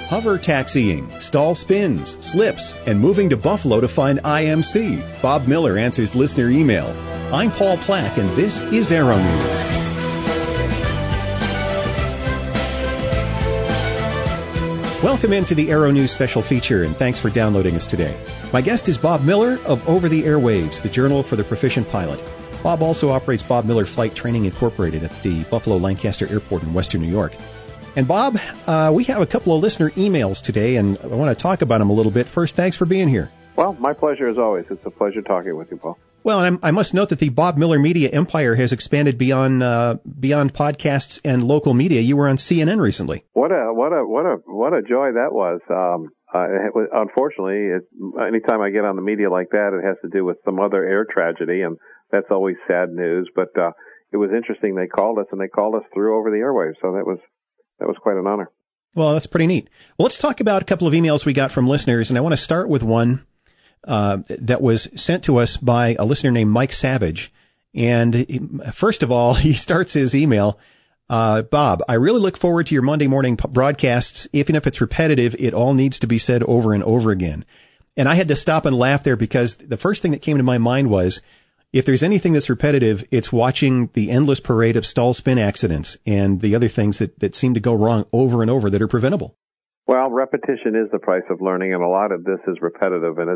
Hover taxiing, stall spins, slips, and moving to Buffalo to find IMC. Bob Miller answers listener email. I'm Paul Plack, and this is Aero News. Welcome into the Aero News special feature, and thanks for downloading us today. My guest is Bob Miller of Over the Airwaves, the Journal for the Proficient Pilot. Bob also operates Bob Miller Flight Training Incorporated at the Buffalo Lancaster Airport in western New York. And Bob, we have a couple of listener emails today, and I want to talk about them a little bit. First, thanks for being here. Well, my pleasure as always. It's a pleasure talking with you, Paul. Well, and I must note that the Bob Miller media empire has expanded beyond podcasts and local media. You were on CNN recently. What a joy that was. Unfortunately, anytime I get on the media like that, it has to do with some other air tragedy, and that's always sad news. But it was interesting. They called us through Over the Airwaves, so that was quite an honor. Well, that's pretty neat. Well, let's talk about a couple of emails we got from listeners, and I want to start with one that was sent to us by a listener named Mike Savage. And first of all, he starts his email, Bob, I really look forward to your Monday morning broadcasts. Even if it's repetitive, it all needs to be said over and over again. And I had to stop and laugh there because the first thing that came to my mind was, if there's anything that's repetitive, it's watching the endless parade of stall spin accidents and the other things that seem to go wrong over and over that are preventable. Well, repetition is the price of learning, and a lot of this is repetitive, and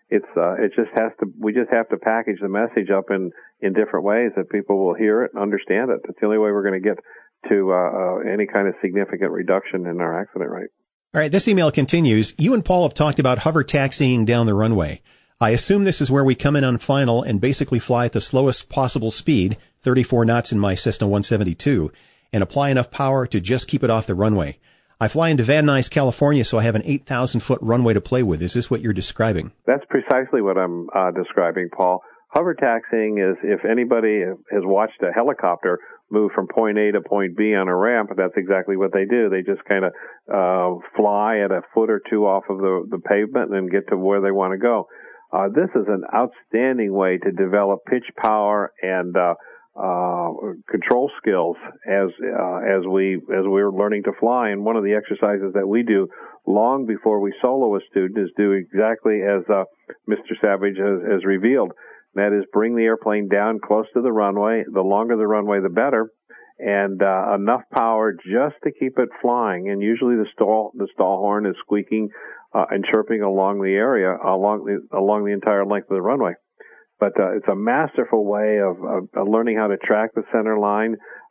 we just have to package the message up in different ways that people will hear it and understand it. That's the only way we're going to get to any kind of significant reduction in our accident rate. All right, this email continues. You and Paul have talked about hover taxiing down the runway. I assume this is where we come in on final and basically fly at the slowest possible speed, 34 knots in my Cessna 172, and apply enough power to just keep it off the runway. I fly into Van Nuys, California, so I have an 8,000-foot runway to play with. Is this what you're describing? That's precisely what I'm describing, Paul. Hover taxiing is, if anybody has watched a helicopter move from point A to point B on a ramp, that's exactly what they do. They just kind of fly at a foot or two off of the pavement and then get to where they want to go. This is an outstanding way to develop pitch power and control skills as we're learning to fly. And one of the exercises that we do long before we solo a student is do exactly as Mr. Savage has revealed. That is, bring the airplane down close to the runway. The longer the runway, the better, and enough power just to keep it flying. And usually the stall horn is squeaking and chirping along the area, along the entire length of the runway. But it's a masterful way of learning how to track the center line,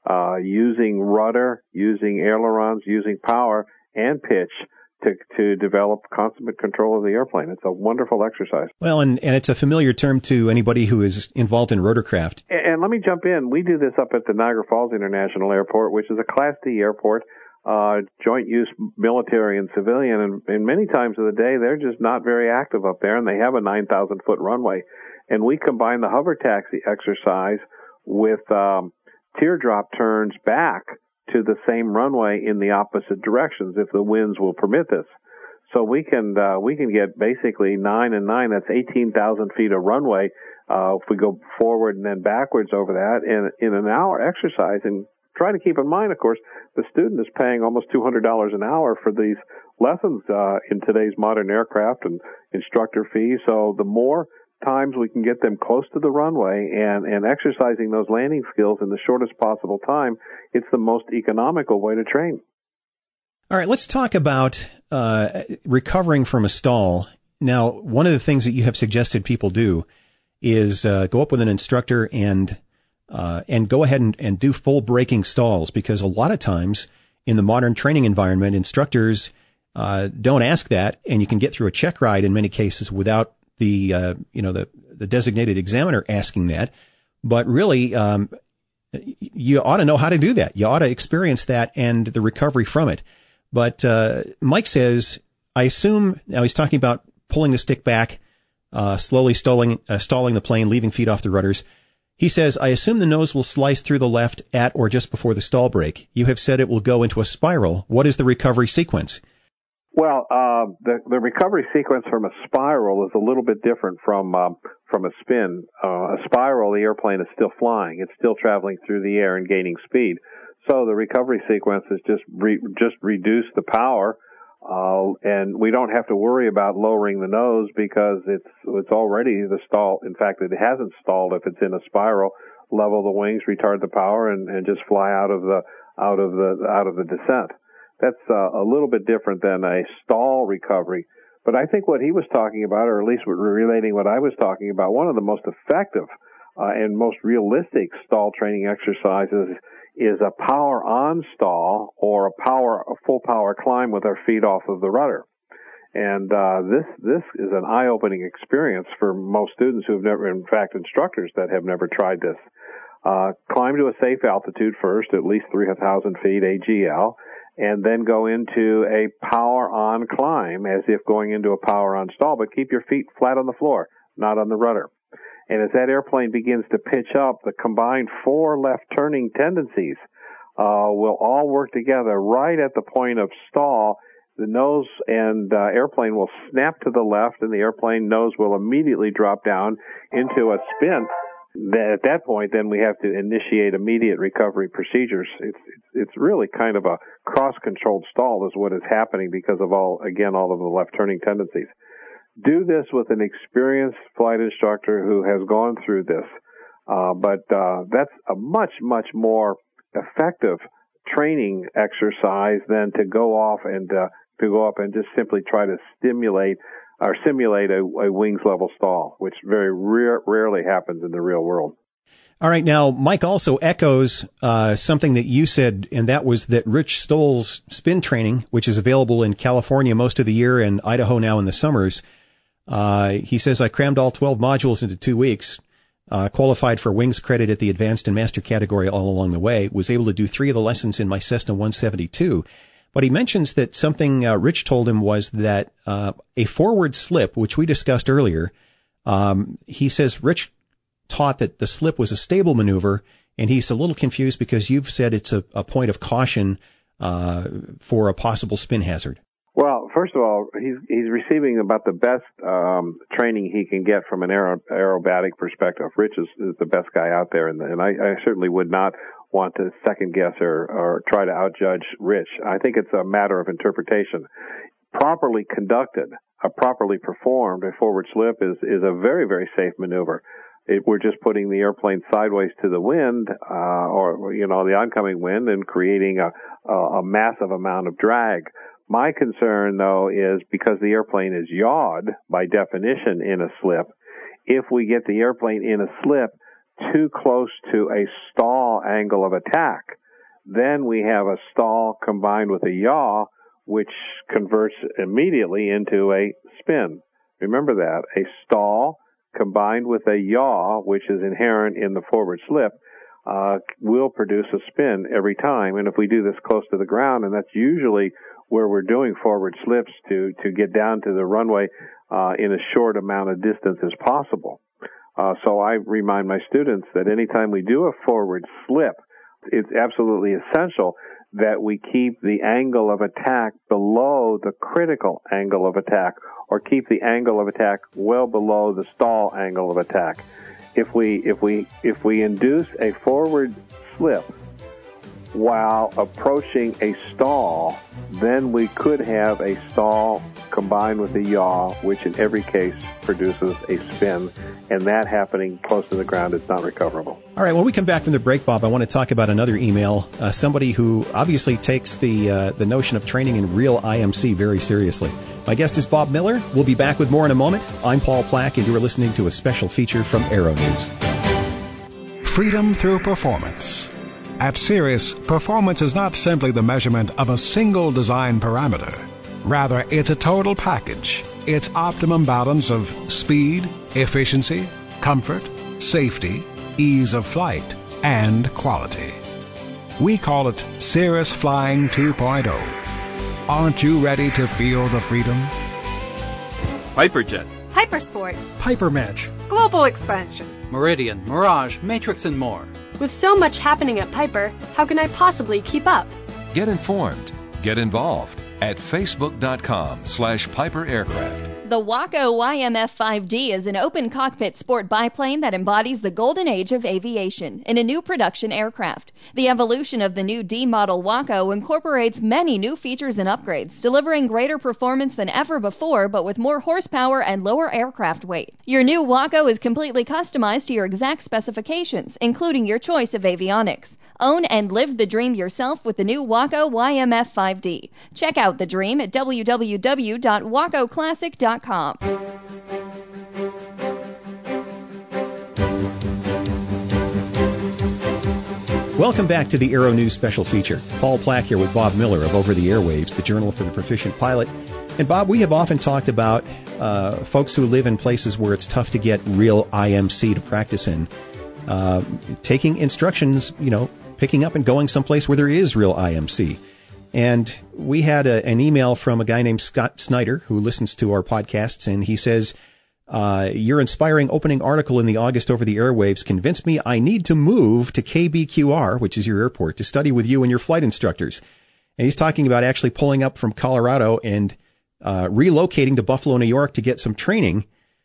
using rudder, using ailerons, using power and pitch to develop consummate control of the airplane. It's a wonderful exercise. Well, and it's a familiar term to anybody who is involved in rotorcraft. And let me jump in. We do this up at the Niagara Falls International Airport, which is a Class D airport, joint use military and civilian, and many times of the day they're just not very active up there, and they have a 9,000-foot runway. And we combine the hover taxi exercise with teardrop turns back to the same runway in the opposite directions if the winds will permit this. So we can get basically 9 and 9. That's 18,000 feet of runway if we go forward and then backwards over that in an hour exercise. And try to keep in mind, of course, the student is paying almost $200 an hour for these lessons in today's modern aircraft and instructor fees. So the more times we can get them close to the runway and exercising those landing skills in the shortest possible time, it's the most economical way to train. All right, let's talk about recovering from a stall. Now, one of the things that you have suggested people do is go up with an instructor and go ahead and do full braking stalls, because a lot of times in the modern training environment, instructors don't ask that, and you can get through a check ride in many cases without the designated examiner asking that. But really, you ought to know how to do that. You ought to experience that and the recovery from it. But Mike says, I assume, now he's talking about pulling the stick back, slowly stalling the plane, leaving feet off the rudders. He says, I assume the nose will slice through the left at or just before the stall break. You have said it will go into a spiral. What is the recovery sequence? Well, the recovery sequence from a spiral is a little bit different from a spin. A spiral, the airplane is still flying; it's still traveling through the air and gaining speed. So the recovery sequence is just reduce the power And we don't have to worry about lowering the nose because it's already the stall. In fact, it hasn't stalled if it's in a spiral. Level the wings, retard the power, and just fly out of the descent. That's a little bit different than a stall recovery. But I think what he was talking about, or at least relating what I was talking about, one of the most effective and most realistic stall training exercises is a power on stall or a full power climb with our feet off of the rudder. And this is an eye-opening experience for most students who have never, in fact, instructors that have never tried this. Climb to a safe altitude first, at least 3,000 feet AGL, and then go into a power-on climb as if going into a power-on stall, but keep your feet flat on the floor, not on the rudder. And as that airplane begins to pitch up, the combined 4 left-turning tendencies will all work together right at the point of stall. The nose and airplane will snap to the left, and the airplane nose will immediately drop down into a spin. At that point, then we have to initiate immediate recovery procedures. It's really kind of a cross-controlled stall is what is happening because of all of the left-turning tendencies. Do this with an experienced flight instructor who has gone through this. But that's a much, much more effective training exercise than to go off and to go up and just simply try to simulate a wings level stall, which very rarely happens in the real world. All right. Now, Mike also echoes something that you said, and that was that Rich Stoll's spin training, which is available in California most of the year and Idaho now in the summers. He says, I crammed all 12 modules into 2 weeks, qualified for wings credit at the advanced and master category all along the way, was able to do 3 of the lessons in my Cessna 172. But he mentions that something Rich told him was that a forward slip, which we discussed earlier, he says Rich taught that the slip was a stable maneuver, and he's a little confused because you've said it's a point of caution for a possible spin hazard. Well, first of all, he's receiving about the best training he can get from an aerobatic perspective. Rich is the best guy out there, and I certainly would not want to second guess or try to outjudge Rich. I think it's a matter of interpretation. Properly conducted, properly performed, a forward slip is a very, very safe maneuver. We're just putting the airplane sideways to the wind, or the oncoming wind, and creating a massive amount of drag. My concern, though, is because the airplane is yawed by definition in a slip. If we get the airplane in a slip too close to a stall angle of attack, then we have a stall combined with a yaw, which converts immediately into a spin. Remember that. A stall combined with a yaw, which is inherent in the forward slip, will produce a spin every time. And if we do this close to the ground, and that's usually where we're doing forward slips to get down to the runway in a short amount of distance as possible. So I remind my students that anytime we do a forward slip, it's absolutely essential that we keep the angle of attack below the critical angle of attack, or keep the angle of attack well below the stall angle of attack. If we induce a forward slip while approaching a stall, then we could have a stall combined with a yaw, which in every case produces a spin, and that happening close to the ground is not recoverable. All right, when we come back from the break, Bob, I want to talk about another email, somebody who obviously takes the notion of training in real IMC very seriously. My guest is Bob Miller. We'll be back with more in a moment. I'm Paul Plack, and you are listening to a special feature from Aero News. Freedom through performance. At Cirrus, performance is not simply the measurement of a single design parameter. Rather, it's a total package. It's optimum balance of speed, efficiency, comfort, safety, ease of flight, and quality. We call it Cirrus Flying 2.0. Aren't you ready to feel the freedom? Hyperjet, Hypersport, Hypermatch, Global Expansion, Meridian, Mirage, Matrix, and more. With so much happening at Piper, how can I possibly keep up? Get informed. Get involved at facebook.com/Piper Aircraft. The Waco YMF-5D is an open cockpit sport biplane that embodies the golden age of aviation in a new production aircraft. The evolution of the new D-model Waco incorporates many new features and upgrades, delivering greater performance than ever before, but with more horsepower and lower aircraft weight. Your new Waco is completely customized to your exact specifications, including your choice of avionics. Own and live the dream yourself with the new Waco YMF-5D. Check out the dream at www.wacoclassic.com. Welcome back to the Aero News Special Feature. Paul Plack here with Bob Miller of Over the Airwaves, the Journal for the Proficient Pilot. And Bob, we have often talked about folks who live in places where it's tough to get real IMC to practice in, taking instructions, picking up and going someplace where there is real IMC. And we had an email from a guy named Scott Snyder who listens to our podcasts, and he says, your inspiring opening article in the August Over the Airwaves convinced me I need to move to KBQR, which is your airport, to study with you and your flight instructors. And he's talking about actually pulling up from Colorado and relocating to Buffalo, New York to get some training.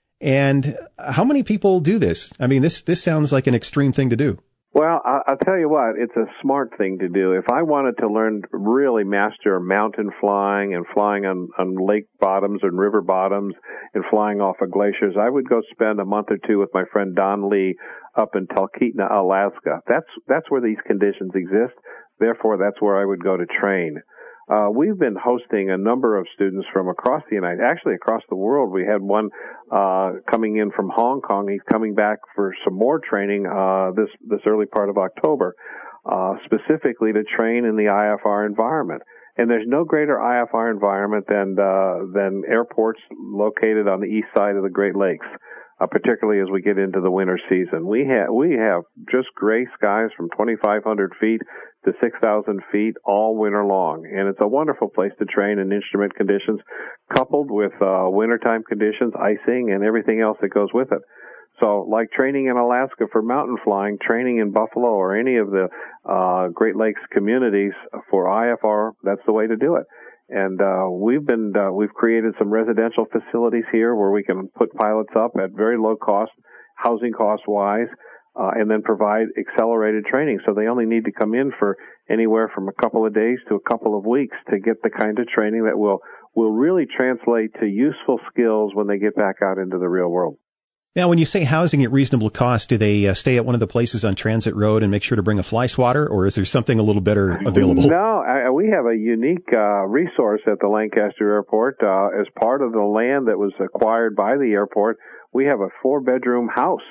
And how many people do this? I mean, this sounds like an extreme thing to do. Well, I'll tell you what, it's a smart thing to do. If I wanted to really master mountain flying and flying on lake bottoms and river bottoms and flying off of glaciers, I would go spend a month or two with my friend Don Lee up in Talkeetna, Alaska. That's where these conditions exist. Therefore, that's where I would go to train. We've been hosting a number of students from across the world. We had one coming in from Hong Kong. He's coming back for some more training this early part of October, specifically to train in the IFR environment. And there's no greater IFR environment than airports located on the east side of the Great Lakes. Particularly as we get into the winter season. We have just gray skies from 2,500 feet to 6,000 feet all winter long. And it's a wonderful place to train in instrument conditions, coupled with wintertime conditions, icing, and everything else that goes with it. So like training in Alaska for mountain flying, training in Buffalo or any of the Great Lakes communities for IFR, that's the way to do it. And we've created some residential facilities here where we can put pilots up at very low cost, housing cost wise, and then provide accelerated training. So they only need to come in for anywhere from a couple of days to a couple of weeks to get the kind of training that will really translate to useful skills when they get back out into the real world. Now, when you say housing at reasonable cost, do they stay at one of the places on Transit Road and make sure to bring a fly swatter, or is there something a little better available? No, we have a unique resource at the Lancaster Airport. As part of the land that was acquired by the airport, we have a 4-bedroom house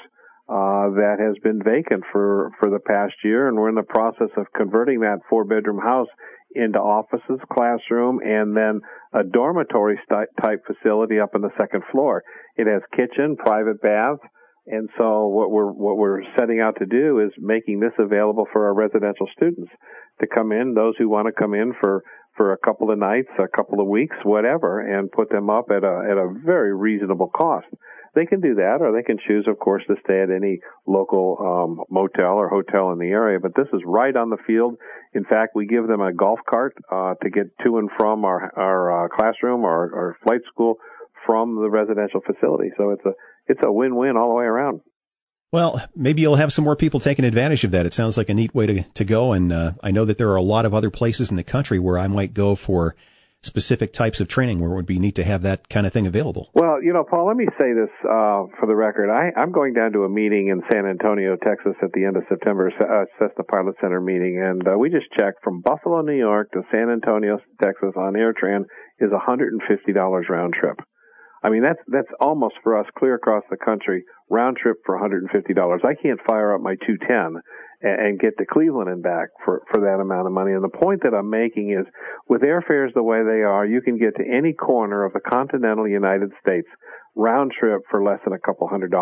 that has been vacant for the past year, and we're in the process of converting that 4-bedroom house into offices, classroom, and then a dormitory type facility up on the second floor. It has kitchen, private bath, and so what we're setting out to do is making this available for our residential students to come in, those who want to come in for a couple of nights, a couple of weeks, whatever, and put them up at a very reasonable cost. They can do that, or they can choose, of course, to stay at any local motel or hotel in the area. But this is right on the field. In fact, we give them a golf cart to get to and from our classroom or our flight school from the residential facility. So it's a win-win all the way around. Well, maybe you'll have some more people taking advantage of that. It sounds like a neat way to go. And I know that there are a lot of other places in the country where I might go for specific types of training where it would be neat to have that kind of thing available. Well, Paul, let me say this for the record. I'm going down to a meeting in San Antonio, Texas at the end of September, Cessna Pilot Center meeting, and we just checked from Buffalo, New York to San Antonio, Texas on AirTran is $150 round trip. I mean, that's almost for us clear across the country, round trip for $150. I can't fire up my 210 and get to Cleveland and back for that amount of money. And the point that I'm making is, with airfares the way they are, you can get to any corner of the continental United States round trip for less than a couple $100.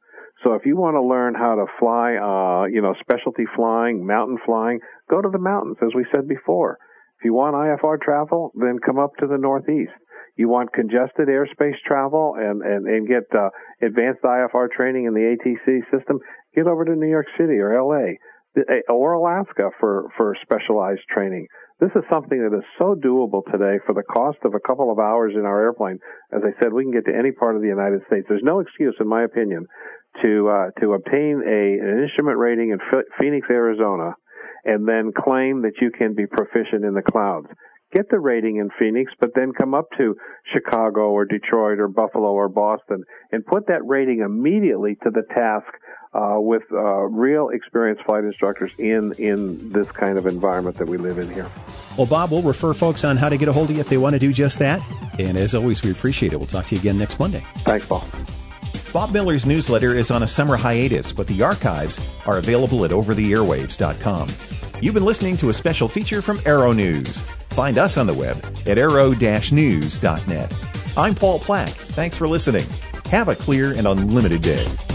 So if you want to learn how to fly, specialty flying, mountain flying, go to the mountains, as we said before. If you want IFR travel, then come up to the Northeast. You want congested airspace travel and get advanced IFR training in the ATC system, get over to New York City or LA or Alaska for specialized training. This is something that is so doable today for the cost of a couple of hours in our airplane. As I said, we can get to any part of the United States. There's no excuse, in my opinion, to obtain an instrument rating in Phoenix, Arizona, and then claim that you can be proficient in the clouds. Get the rating in Phoenix, but then come up to Chicago or Detroit or Buffalo or Boston and put that rating immediately to the task with real experienced flight instructors in this kind of environment that we live in here. Well, Bob, we'll refer folks on how to get a hold of you if they want to do just that. And as always, we appreciate it. We'll talk to you again next Monday. Thanks, Paul. Bob Miller's newsletter is on a summer hiatus, but the archives are available at overtheairwaves.com. You've been listening to a special feature from Aero News. Find us on the web at aero-news.net. I'm Paul Plack. Thanks for listening. Have a clear and unlimited day.